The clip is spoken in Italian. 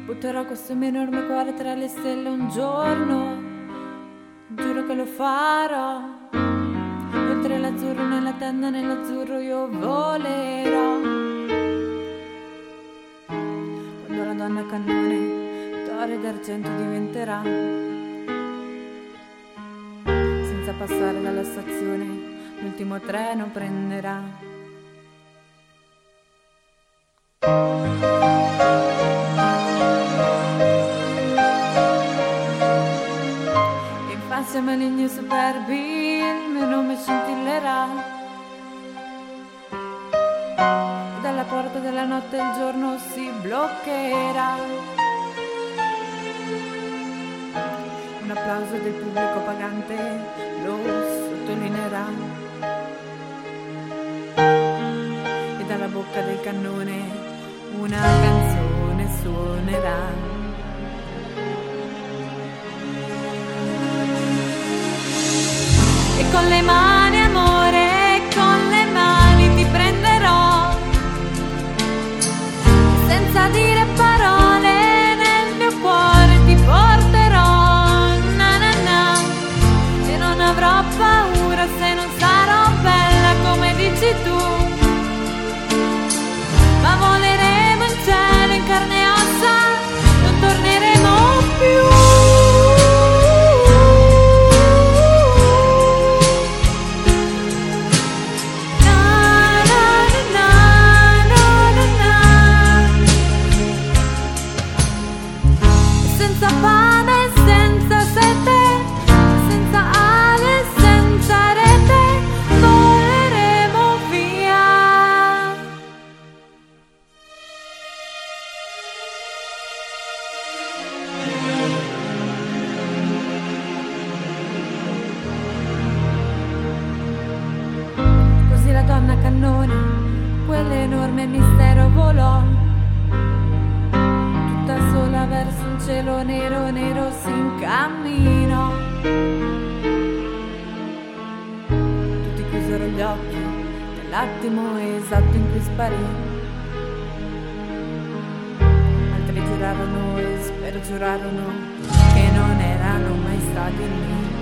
Butterò questo mio enorme cuore tra le stelle un giorno, giuro che lo farò. Oltre l'azzurro, nella tenda, nell'azzurro io volerò. Quando la donna cannone d'oro ed argento diventerà, senza passare dalla stazione, l'ultimo treno prenderà. Insieme agli igni superbi il mio nome scintillerà, e dalla porta della notte il giorno si bloccherà. Un applauso del pubblico pagante lo sottolineerà, e dalla bocca del cannone una canzone suonerà. Con le mani amore, con le mani ti prenderò, senza dire parole nel mio cuore ti porterò, na na na, e non avrò paura se non sarò bella come dici tu, ma voleremo in cielo in carne e ossa, non torneremo più. Senza fame, senza sete, senza ale, senza rete, voleremo via. Così la donna cannone, quell'enorme mistero volò, sola verso un cielo nero, nero si incamminò. Tutti chiusero gli occhi nell'attimo esatto in cui sparì, altri giurarono e spergiurarono che non erano mai stati lì.